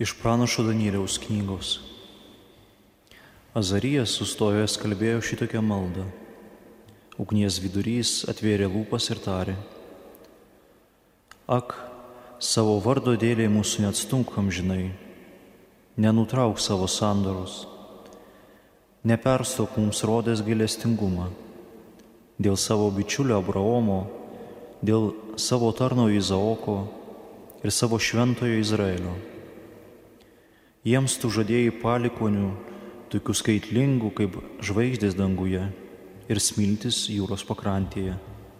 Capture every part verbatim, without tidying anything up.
Iš pranašo Danieliaus knygos. Azarijas sustojęs kalbėjo šitokią maldą. Ugnies vidurys atvėrė lūpas ir tarė: Ak, savo vardo dėlei mūsų neatstumk amžinai, nenutrauk savo sandorus, neperstok mums rodės gailestingumą, dėl savo bičiulio Abraomo, dėl savo tarno Izaoko ir savo šventojo Izraelio. Jiems tu žadėjai palikonių, tokių skaitlingų kaip žvaigždės danguje ir smiltis jūros pakrantėje.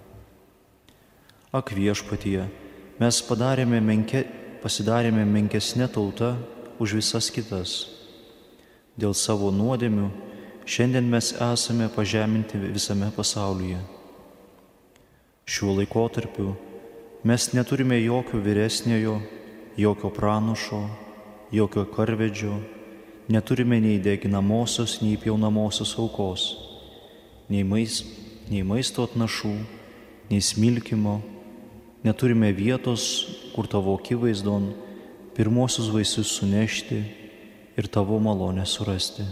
Ak viešpatie, mes padarėme menke, pasidarėme menkesnė tauta už visas kitas. Dėl savo nuodėmių šiandien mes esame pažeminti visame pasaulyje. Šiuo laikotarpiu mes neturime jokio vyresniojo, jokio pranašo, jokio karvedžio, neturime nei deginamosios, nei pjaunamosios aukos, nei, mais, nei maisto atnašų, nei smilkimo, neturime vietos, kur tavo akivaizdon pirmosius vaisius sunešti ir tavo malonę surasti.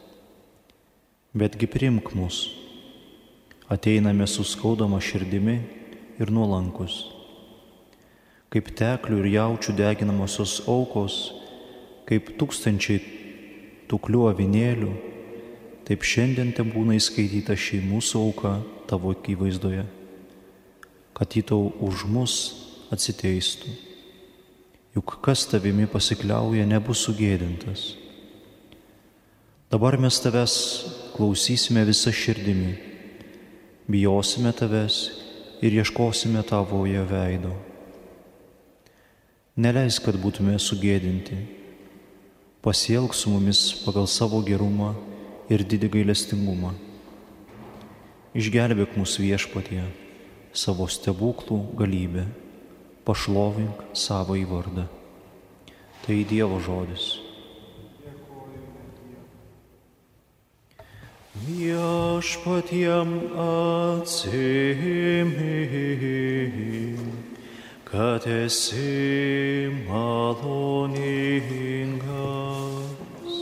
Betgi priimk mus, ateiname su skaudama širdimi ir nuolankus. Kaip teklių ir jaučių deginamosios aukos, kaip tūkstančiai tuklių avinėlių, taip šiandien tebūna įskaityta ši mūsų auka tavo akivaizdoje, kad ji tau už mus atsiteistų. Juk kas tavimi pasikliauja, nebus sugėdintas. Dabar mes tavęs klausysime visą širdimi, bijosime tavęs ir ieškosime tavoje veido. Neleisk, kad būtume sugėdinti. Pasielk su mumis pagal savo gerumą ir didį gailestingumą. Išgelbėk mūsų viešpatie savo stebuklų galybę, pašlovink savo į vardą. Tai Dievo žodis. Viešpatiem atsimink, kad esi maloningas.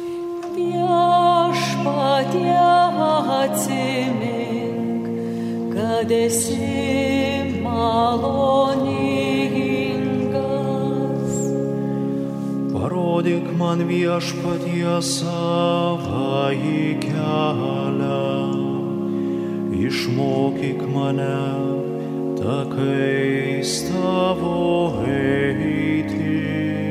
Viešpatie atsimink, kad esi maloningas. Parodyk man viešpatie savąjį kelią, išmokyk mane takais tavo eiti.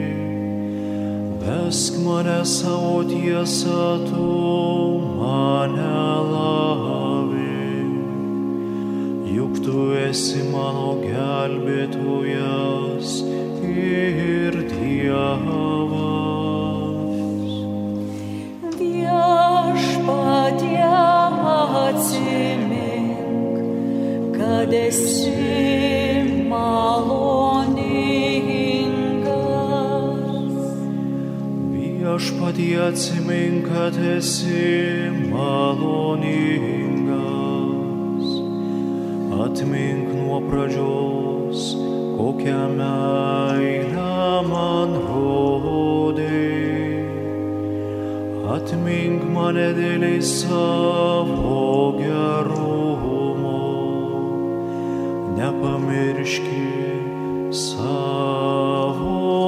Vesk mane savo tiesą, tu mane lavink, juk tu esi mano gelbėtojas ir Dievas. Viešpatie atsimink, kad esi maloningas. Viešpatie atsimink, kad esi maloningas. Atmink nuo pradžios, kokią meilę man rodei. Atmink mane dėlei savo gerumo, nepamirški savo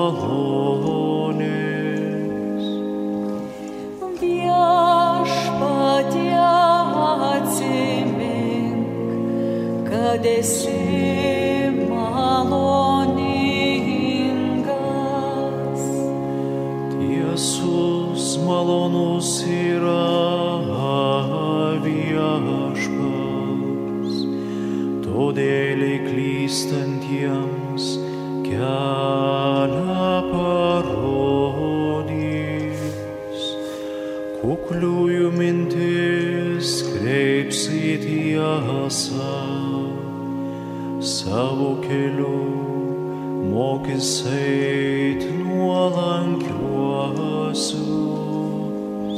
malonės. Viešpatie atsimink, kad esi maloningas. Tiesus malonus yra viešpats, todėl klystantiems kelią parodys. Kukliųjų mintis kreips į tiesą, savo keliu mokys eit nuolankiuosius.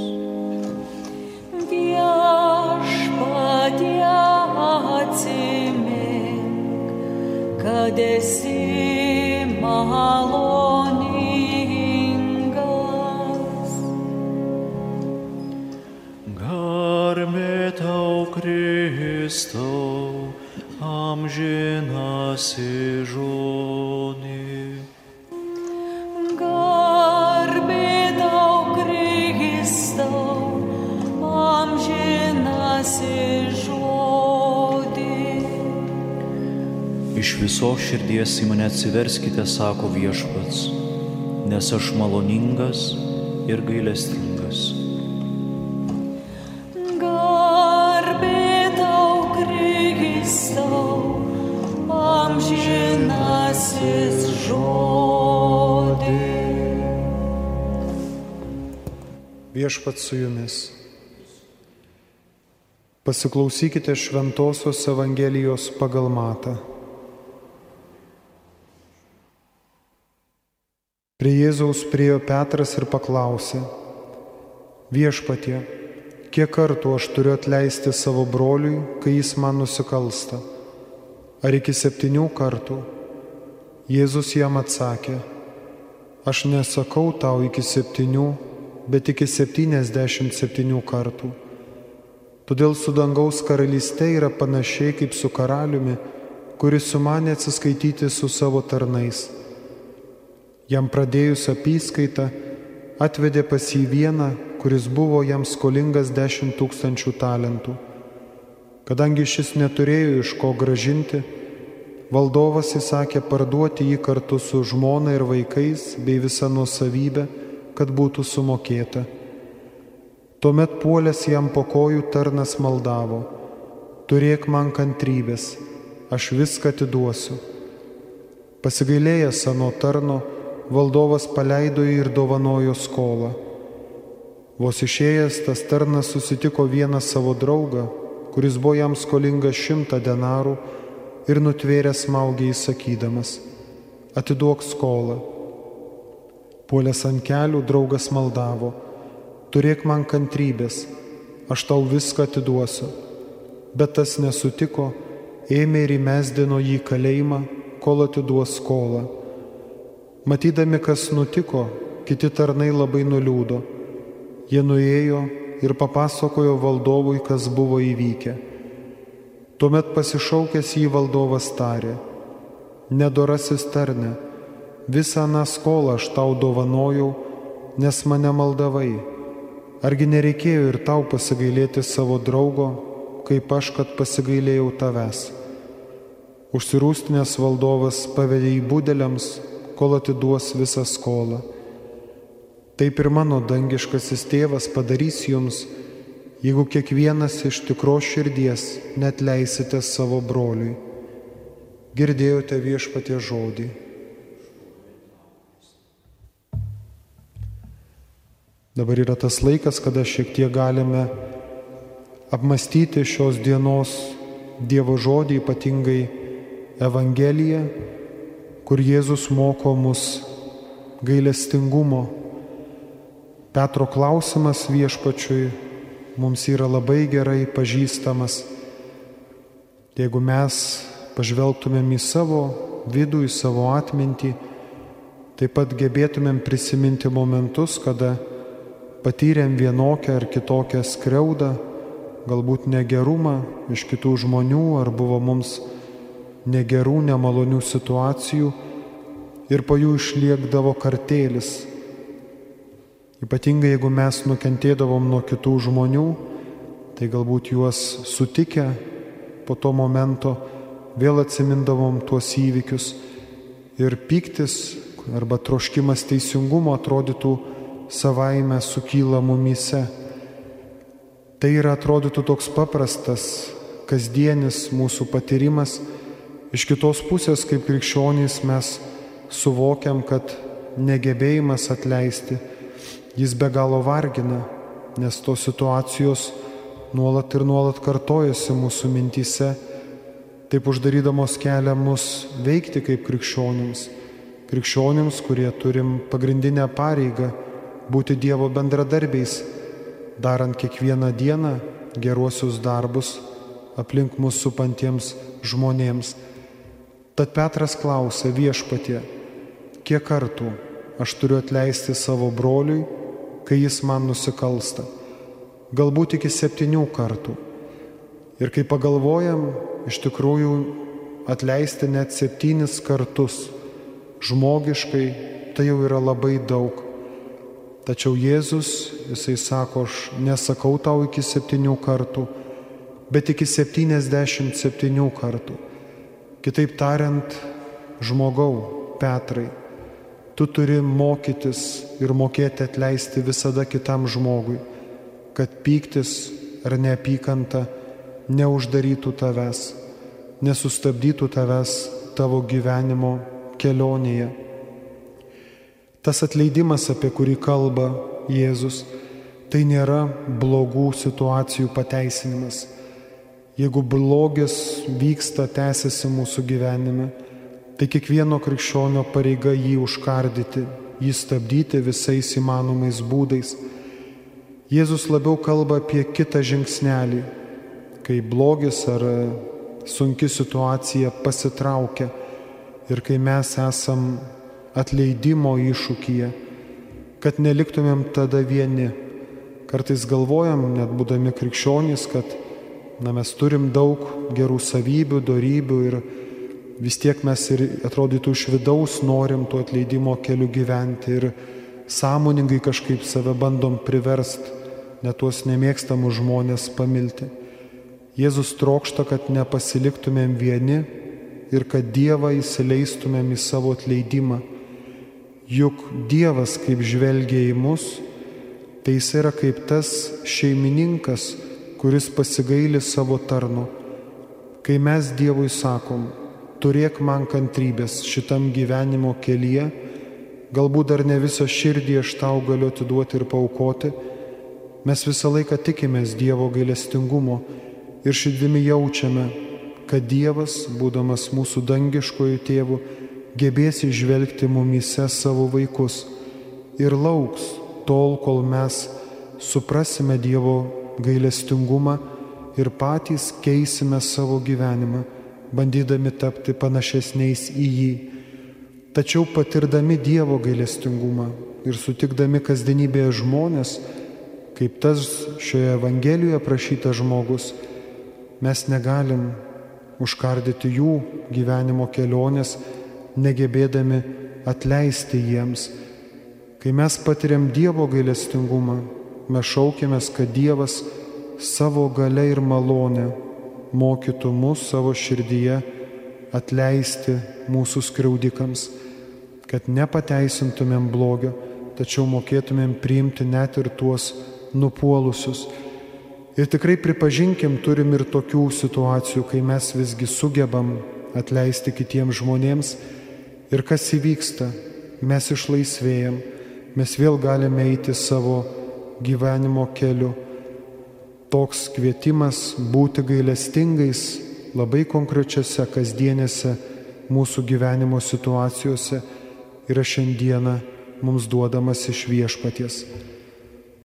Viešpatie atsimink, kad esi Iš visos širdies į mane atsiverskite, sako Viešpats, nes aš maloningas ir gailestingas. Garbė tau, Kristau, amžinasis žodį. Viešpats su jumis. Pasiklausykite Šventosios Evangelijos pagal Matą. Prie Jėzaus priėjo Petras ir paklausė: Viešpatie, kiek kartų aš turiu atleisti savo broliui, kai jis man nusikalsta? Ar iki septynių kartų? Jėzus jam atsakė: Aš nesakau tau iki septynių, bet iki septyniasdešimt septynių kartų. Todėl su dangaus karalyste yra panašiai kaip su karaliumi, kuris sumanė atsiskaityti su savo tarnais. Jam pradėjus apyskaitą, atvedė pas jį vieną, kuris buvo jam skolingas dešimt tūkstančių talentų. Kadangi šis neturėjo iš ko grąžinti, valdovas įsakė parduoti jį kartu su žmona ir vaikais bei visa nuosavybė, kad būtų sumokėta. Tuomet puolęs jam po kojų tarnas maldavo: Turėk man kantrybės, aš viską atiduosiu. Pasigailėjęs ano tarno, valdovas paleido jį ir dovanojo skolą. Vos išėjęs, tas tarnas susitiko vieną savo draugą, kuris buvo jam skolingas šimtą denarų, ir nutvėrė smaugė įsakydamas: Atiduok skolą. Puolęs ant kelių, draugas maldavo: Turėk man kantrybės, aš tau viską atiduosiu. Bet tas nesutiko, ėmė ir įmesdino jį į kalėjimą, kol atiduos skolą. Matydami, kas nutiko, kiti tarnai labai nuliūdo. Jie nuėjo ir papasakojo valdovui, kas buvo įvykę. Tuomet pasišaukęs jį valdovas tarė: Nedorasis tarne, visą aną skolą aš tau dovanojau, nes mane maldavai. Argi nereikėjo ir tau pasigailėti savo draugo, kaip aš, kad pasigailėjau tavęs? Užsirūstinės valdovas pavedė jį budeliams, kol atiduos visą skolą. Taip ir mano dangiškasis tėvas padarys jums, jeigu kiekvienas iš tikros širdies neatleisite savo broliui. Girdėjote Viešpaties žodį. Dabar yra tas laikas, kada šiek tiek galime apmastyti šios dienos Dievo žodį, ypatingai Evangeliją, kur Jėzus moko mus gailestingumo. Petro klausimas Viešpačiui mums yra labai gerai pažįstamas. Jeigu mes pažvelgtumėm į savo vidų, į savo atmintį, taip pat gebėtumėm prisiminti momentus, kada patyrėm vienokią ar kitokią skriaudą, galbūt negerumą iš kitų žmonių, ar buvo mums negerų, nemalonių situacijų ir po jų išliekdavo kartėlis. Ypatingai jeigu mes nukentėdavom nuo kitų žmonių, tai galbūt juos sutikę po to momento vėl atsimindavom tuos įvykius ir pyktis arba troškimas teisingumo atrodytų savaime sukyla mumyse. Tai yra atrodytų toks paprastas, kasdienis mūsų patyrimas. Iš kitos pusės, kaip krikščionys, mes suvokiam, kad negebėjimas atleisti, jis be galo vargina, nes tos situacijos nuolat ir nuolat kartojasi mūsų mintyse, taip uždarydamos kelią mus veikti kaip krikščionims. Krikščionims, kurie turim pagrindinę pareigą būti Dievo bendradarbiais, darant kiekvieną dieną geruosius darbus aplink mus supantiems žmonėms. Tad Petras klausė: Viešpatie, kiek kartų aš turiu atleisti savo broliui, kai jis man nusikalsta? Galbūt iki septynių kartų. Ir kai pagalvojam, iš tikrųjų atleisti net septynis kartus žmogiškai, tai jau yra labai daug. Tačiau Jėzus, jisai sako: aš nesakau tau iki septynių kartų, bet iki septyniasdešimt septynių kartų. Kitaip tariant, žmogau, Petrai, tu turi mokytis ir mokėti atleisti visada kitam žmogui, kad pyktis ar neapykanta neuždarytų tavęs, nesustabdytų tavęs tavo gyvenimo kelionėje. Tas atleidimas, apie kurį kalba Jėzus, tai nėra blogų situacijų pateisinimas. Jeigu blogis vyksta, tęsiasi mūsų gyvenime, tai kiekvieno krikščionio pareiga jį užkardyti, jį stabdyti visais įmanomais būdais. Jėzus labiau kalba apie kitą žingsnelį, kai blogis ar sunki situacija pasitraukia ir kai mes esam atleidimo iššūkyje, kad neliktumėm tada vieni. Kartais galvojam, net būdami krikščionys, kad na, mes turim daug gerų savybių, dorybių ir vis tiek mes ir atrodytų iš vidaus norim tuo atleidimo keliu gyventi ir sąmoningai kažkaip save bandom priverst, net tuos nemėgstamus žmonės pamilti. Jėzus trokšta, kad nepasiliktumėm vieni ir kad Dievą įsileistumėm į savo atleidimą. Juk Dievas, kaip žvelgia į mus, tai jis yra kaip tas šeimininkas, kuris pasigaili savo tarno. Kai mes Dievui sakom, turėk man kantrybės šitam gyvenimo kelyje, galbūt dar ne visą širdį aš tau galiu atiduoti ir paaukoti, mes visą laiką tikimės Dievo gailestingumo ir širdimi jaučiame, kad Dievas, būdamas mūsų dangiškojų tėvų, gebės įžvelgti mumyse savo vaikus ir lauks tol, kol mes suprasime Dievo gailestingumą ir patys keisime savo gyvenimą, bandydami tapti panašesniais į jį. Tačiau patirdami Dievo gailestingumą ir sutikdami kasdienybėje žmonės, kaip tas šioje Evangelijoje aprašytas žmogus, mes negalim užkardyti jų gyvenimo kelionės, negebėdami atleisti jiems. Kai mes patiriam Dievo gailestingumą, mes šaukėmės, kad Dievas savo galia ir malonę mokytų mus savo širdyje atleisti mūsų skriaudikams, kad nepateisintumėm blogio, tačiau mokėtumėm priimti net ir tuos nupuolusius. Ir tikrai pripažinkim, turim ir tokių situacijų, kai mes visgi sugebam atleisti kitiems žmonėms ir kas įvyksta, mes išlaisvėjam, mes vėl galime eiti savo gyvenimo keliu. Toks kvietimas būti gailestingais labai konkrečiose, kasdienėse mūsų gyvenimo situacijose yra šiandieną mums duodamas iš Viešpaties.